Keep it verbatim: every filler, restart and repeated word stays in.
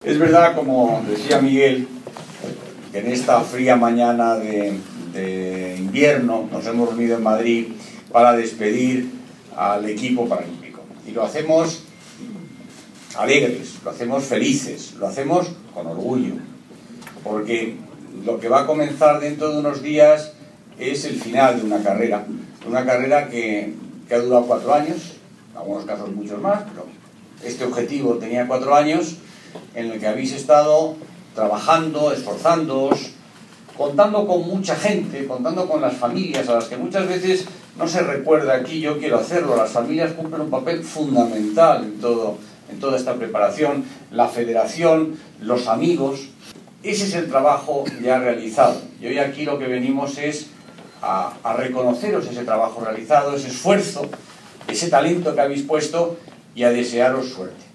Es verdad, como decía Miguel, que en esta fría mañana de, de invierno nos hemos reunido en Madrid para despedir al equipo paralímpico. Y lo hacemos alegres, lo hacemos felices, lo hacemos con orgullo, porque lo que va a comenzar dentro de unos días es el final de una carrera, una carrera que, que ha durado cuatro años, en algunos casos muchos más, pero este objetivo tenía cuatro años, en el que habéis estado trabajando, esforzándoos, contando con mucha gente, contando con las familias, a las que muchas veces no se recuerda aquí. Yo quiero hacerlo. Las familias cumplen un papel fundamental en, todo, en toda esta preparación, la federación, los amigos. Ese es el trabajo ya realizado. Y hoy aquí lo que venimos es a, a reconoceros ese trabajo realizado, ese esfuerzo, ese talento que habéis puesto y a desearos suerte.